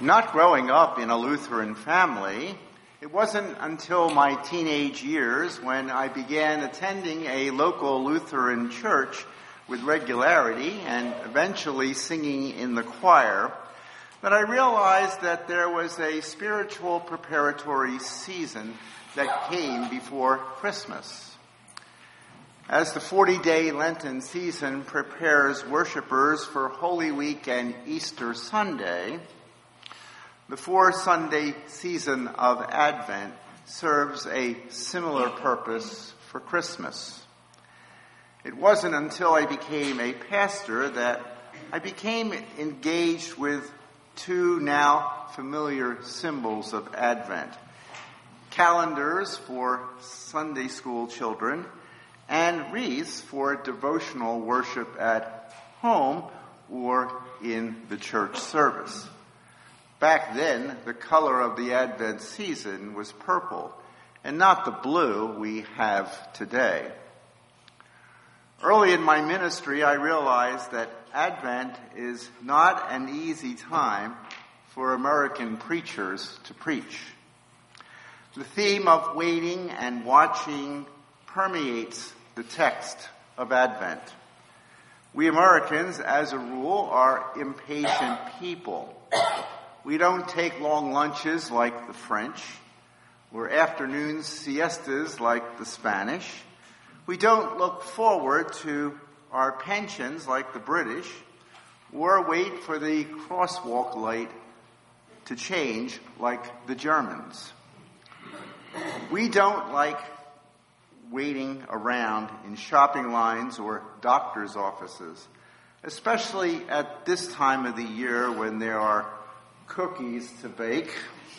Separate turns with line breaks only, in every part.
Not growing up in a Lutheran family, it wasn't until my teenage years when I began attending a local Lutheran church with regularity and eventually singing in the choir that I realized that there was a spiritual preparatory season that came before Christmas. As the 40-day Lenten season prepares worshipers for Holy Week and Easter Sunday, the 4-Sunday season of Advent serves a similar purpose for Christmas. It wasn't until I became a pastor that I became engaged with two now familiar symbols of Advent: calendars for Sunday school children and wreaths for devotional worship at home or in the church service. Back then, the color of the Advent season was purple and not the blue we have today. Early in my ministry, I realized that Advent is not an easy time for American preachers to preach. The theme of waiting and watching permeates the text of Advent. We Americans, as a rule, are impatient people. We don't take long lunches like the French, or afternoon siestas like the Spanish. We don't look forward to our pensions like the British, or wait for the crosswalk light to change like the Germans. We don't like waiting around in shopping lines or doctor's offices, especially at this time of the year when there are cookies to bake,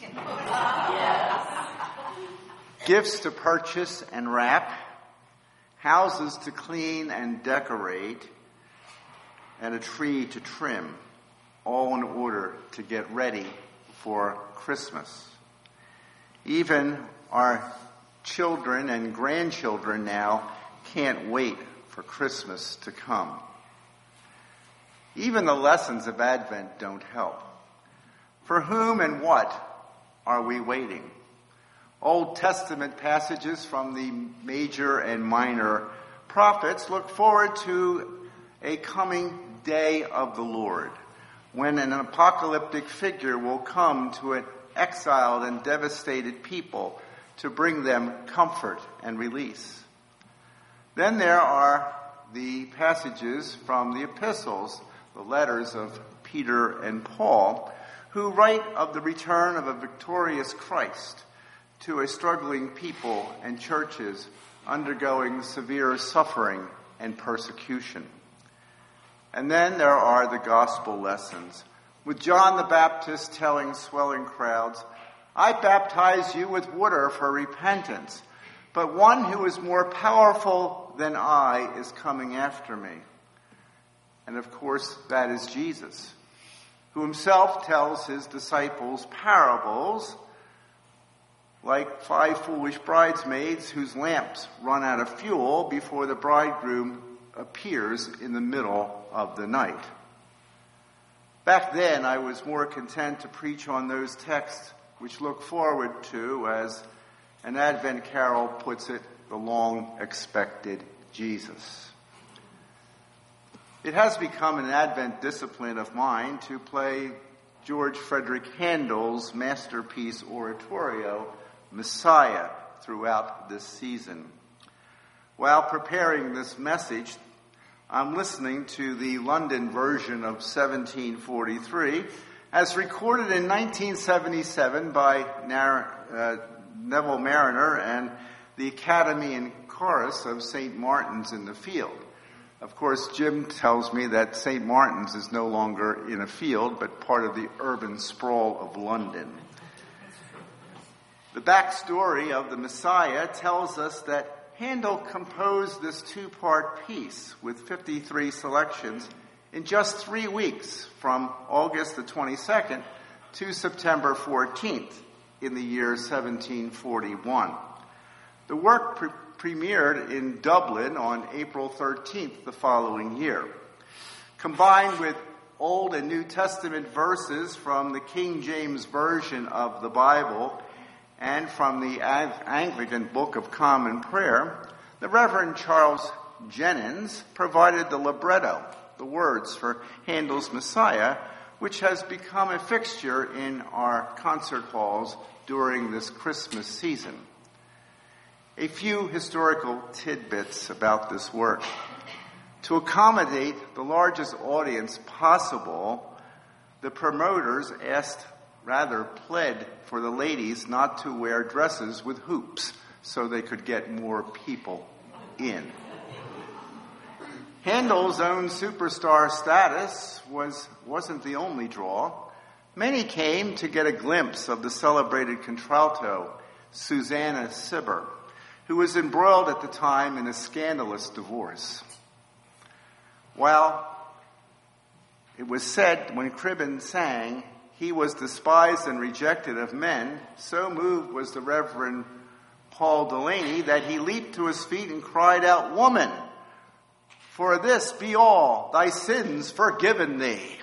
gifts to purchase and wrap, houses to clean and decorate, and a tree to trim, all in order to get ready for Christmas. Even our children and grandchildren now can't wait for Christmas to come. Even the lessons of Advent don't help. For whom and what are we waiting? Old Testament passages from the major and minor prophets look forward to a coming day of the Lord, when an apocalyptic figure will come to an exiled and devastated people to bring them comfort and release. Then there are the passages from the epistles, the letters of Peter and Paul, who write of the return of a victorious Christ to a struggling people and churches undergoing severe suffering and persecution. And then there are the gospel lessons, with John the Baptist telling swelling crowds, "I baptize you with water for repentance, but one who is more powerful than I is coming after me." And of course, that is Jesus, who himself tells his disciples parables like 5 foolish bridesmaids whose lamps run out of fuel before the bridegroom appears in the middle of the night. Back then, I was more content to preach on those texts which look forward to, as an Advent carol puts it, the long-expected Jesus. It has become an Advent discipline of mine to play George Frederick Handel's masterpiece oratorio, Messiah, throughout this season. While preparing this message, I'm listening to the London version of 1743, as recorded in 1977 by Neville Marriner and the Academy and Chorus of St. Martin's in the Field. Of course, Jim tells me that St. Martin's is no longer in a field, but part of the urban sprawl of London. The backstory of the Messiah tells us that Handel composed this 2-part piece with 53 selections in just 3 weeks, from August the 22nd to September 14th in the year 1741. The work premiered in Dublin on April 13th the following year. Combined with Old and New Testament verses from the King James Version of the Bible and from the Anglican Book of Common Prayer, the Reverend Charles Jennings provided the libretto, the words for Handel's Messiah, which has become a fixture in our concert halls during this Christmas season. A few historical tidbits about this work. To accommodate the largest audience possible, the promoters pled for the ladies not to wear dresses with hoops so they could get more people in. Handel's own superstar status wasn't the only draw. Many came to get a glimpse of the celebrated contralto, Susanna Cibber, who was embroiled at the time in a scandalous divorce. While it was said when Cribben sang, he was despised and rejected of men, so moved was the Reverend Paul Delaney that he leaped to his feet and cried out, "Woman, for this be all thy sins forgiven thee."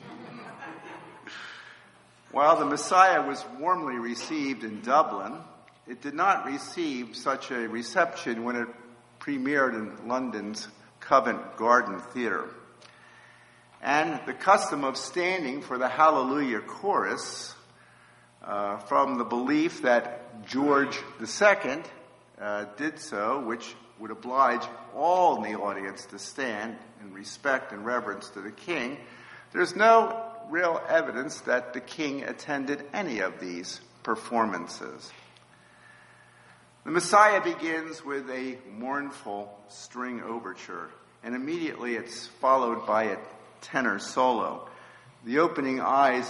While the Messiah was warmly received in Dublin, it did not receive such a reception when it premiered in London's Covent Garden Theatre. And the custom of standing for the Hallelujah chorus, from the belief that George II did so, which would oblige all in the audience to stand in respect and reverence to the king, there's no real evidence that the king attended any of these performances. The Messiah begins with a mournful string overture, and immediately it's followed by a tenor solo. The opening lines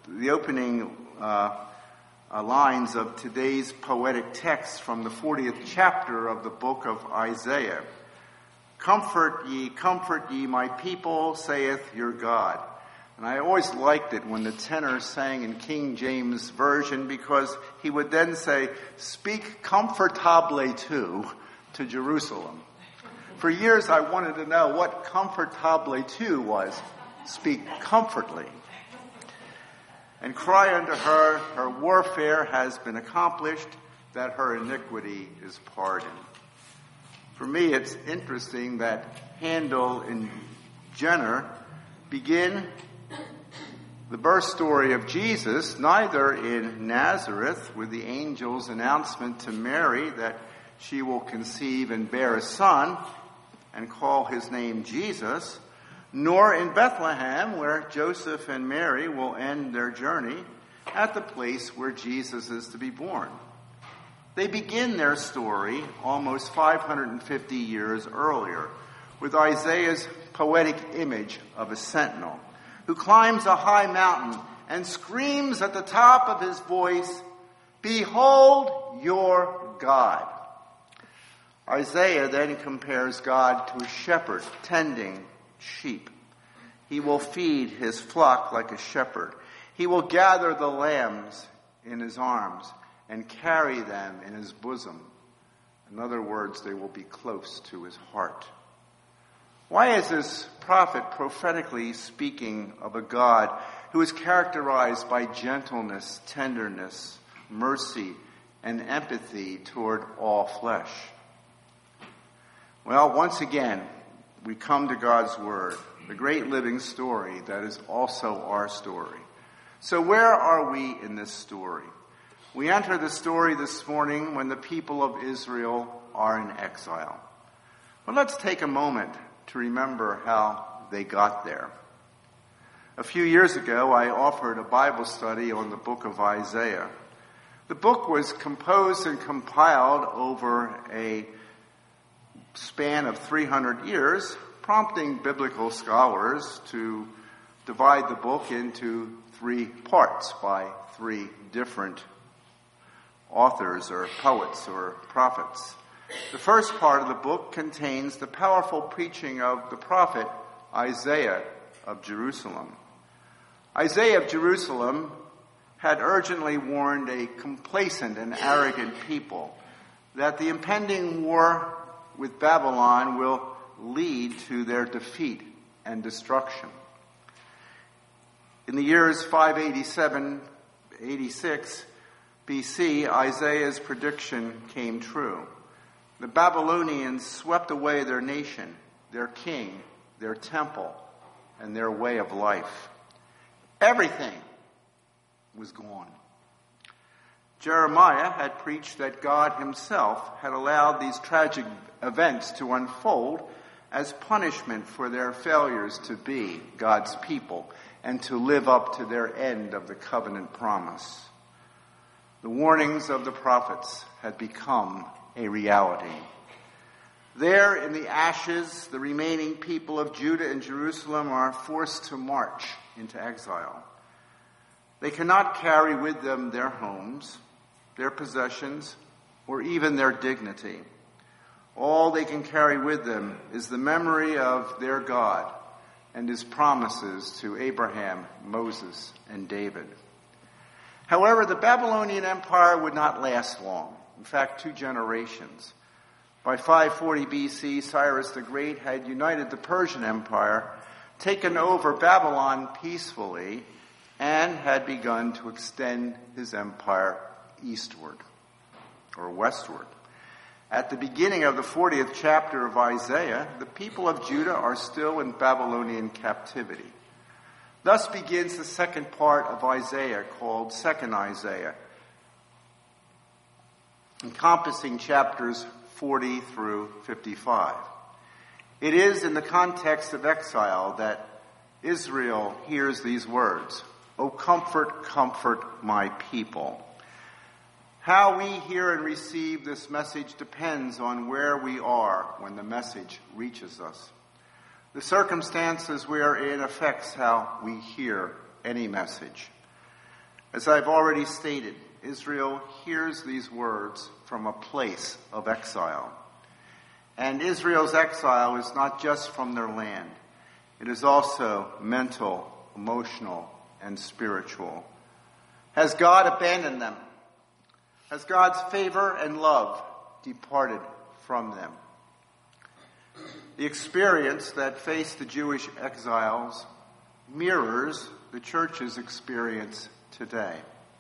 of today's poetic text from the 40th chapter of the book of Isaiah. Comfort ye, my people, saith your God." And I always liked it when the tenor sang in King James Version, because he would then say, "Speak comfortably to Jerusalem." For years I wanted to know what comfortably to was. Speak comfortably. "And cry unto her, her warfare has been accomplished, that her iniquity is pardoned." For me, it's interesting that Handel and Jenner begin the birth story of Jesus neither in Nazareth with the angel's announcement to Mary that she will conceive and bear a son and call his name Jesus, nor in Bethlehem where Joseph and Mary will end their journey at the place where Jesus is to be born. They begin their story almost 550 years earlier with Isaiah's poetic image of a sentinel who climbs a high mountain and screams at the top of his voice, "Behold your God." Isaiah then compares God to a shepherd tending sheep. He will feed his flock like a shepherd. He will gather the lambs in his arms and carry them in his bosom. In other words, they will be close to his heart. Why is this prophet prophetically speaking of a God who is characterized by gentleness, tenderness, mercy, and empathy toward all flesh? Well, once again, we come to God's Word, the great living story that is also our story. So where are we in this story? We enter the story this morning when the people of Israel are in exile. But let's take a moment to remember how they got there. A few years ago, I offered a Bible study on the book of Isaiah. The book was composed and compiled over a span of 300 years, prompting biblical scholars to divide the book into 3 parts by 3 different authors or poets or prophets. The first part of the book contains the powerful preaching of the prophet Isaiah of Jerusalem. Isaiah of Jerusalem had urgently warned a complacent and arrogant people that the impending war with Babylon will lead to their defeat and destruction. In the years 586 BC, Isaiah's prediction came true. The Babylonians swept away their nation, their king, their temple, and their way of life. Everything was gone. Jeremiah had preached that God himself had allowed these tragic events to unfold as punishment for their failures to be God's people and to live up to their end of the covenant promise. The warnings of the prophets had become a reality. There in the ashes, the remaining people of Judah and Jerusalem are forced to march into exile. They cannot carry with them their homes, their possessions, or even their dignity. All they can carry with them is the memory of their God and his promises to Abraham, Moses, and David. However, the Babylonian Empire would not last long. In fact, 2 generations. By 540 BC, Cyrus the Great had united the Persian Empire, taken over Babylon peacefully, and had begun to extend his empire eastward or westward. At the beginning of the 40th chapter of Isaiah, the people of Judah are still in Babylonian captivity. Thus begins the second part of Isaiah, called 2nd Isaiah, encompassing chapters 40 through 55. It is in the context of exile that Israel hears these words, "O comfort, comfort my people." How we hear and receive this message depends on where we are when the message reaches us. The circumstances we are in affects how we hear any message. As I've already stated, Israel hears these words from a place of exile. And Israel's exile is not just from their land. It is also mental, emotional, and spiritual. Has God abandoned them? Has God's favor and love departed from them? The experience that faced the Jewish exiles mirrors the church's experience today.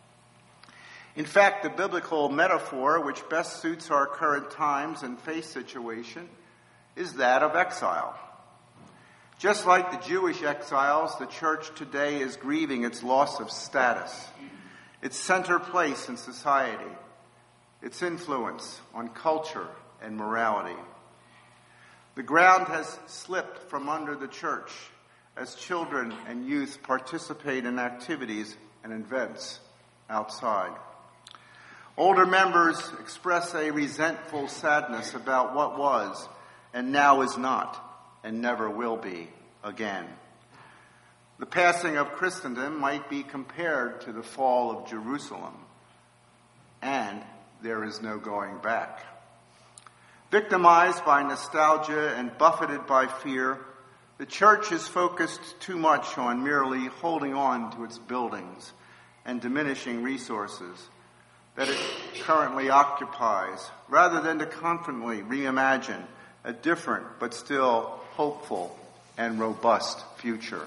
In fact, the biblical metaphor which best suits our current times and faith situation is that of exile. Just like the Jewish exiles, the church today is grieving its loss of status, its center place in society, its influence on culture and morality. The ground has slipped from under the church as children and youth participate in activities and events outside. Older members express a resentful sadness about what was and now is not and never will be again. The passing of Christendom might be compared to the fall of Jerusalem, and there is no going back. Victimized by nostalgia and buffeted by fear, the church is focused too much on merely holding on to its buildings and diminishing resources that it currently occupies, rather than to confidently reimagine a different but still hopeful and robust future.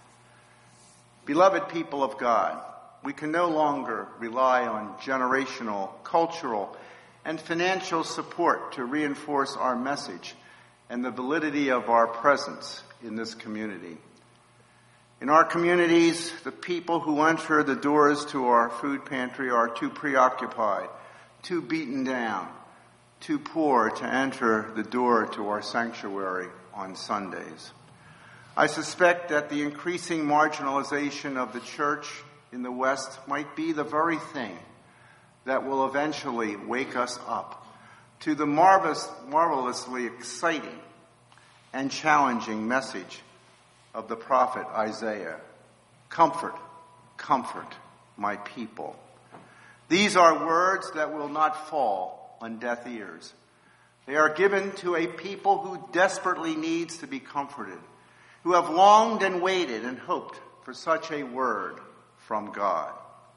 Beloved people of God, we can no longer rely on generational, cultural, and financial support to reinforce our message and the validity of our presence in this community. In our communities, the people who enter the doors to our food pantry are too preoccupied, too beaten down, too poor to enter the door to our sanctuary on Sundays. I suspect that the increasing marginalization of the church in the West might be the very thing that will eventually wake us up to the marvelously exciting and challenging message of the prophet Isaiah. Comfort, comfort my people. These are words that will not fall on deaf ears. They are given to a people who desperately needs to be comforted, who have longed and waited and hoped for such a word from God.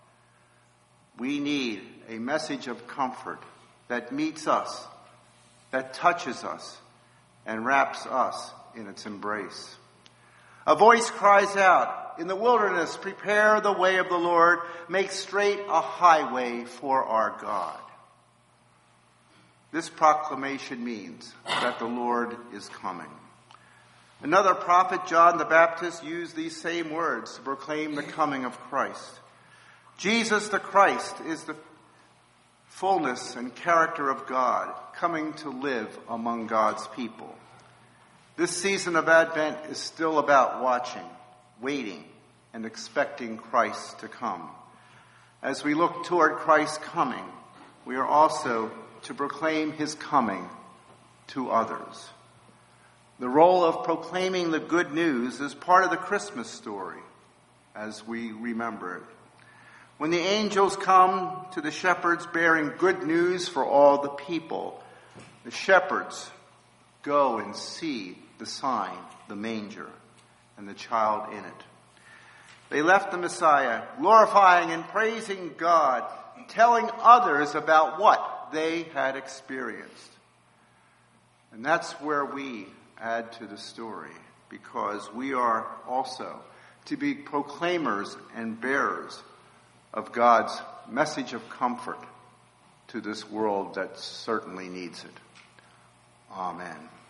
We need a message of comfort that meets us, that touches us, and wraps us in its embrace. A voice cries out, "In the wilderness, prepare the way of the Lord, make straight a highway for our God." This proclamation means that the Lord is coming. Another prophet, John the Baptist, used these same words to proclaim the coming of Christ. Jesus the Christ is the fullness and character of God, coming to live among God's people. This season of Advent is still about watching, waiting, and expecting Christ to come. As we look toward Christ's coming, we are also to proclaim his coming to others. The role of proclaiming the good news is part of the Christmas story as we remember it. When the angels come to the shepherds bearing good news for all the people, the shepherds go and see the sign, the manger, and the child in it. They left the Messiah, glorifying and praising God, telling others about what they had experienced. And that's where we add to the story, because we are also to be proclaimers and bearers of God's message of comfort to this world that certainly needs it. Amen.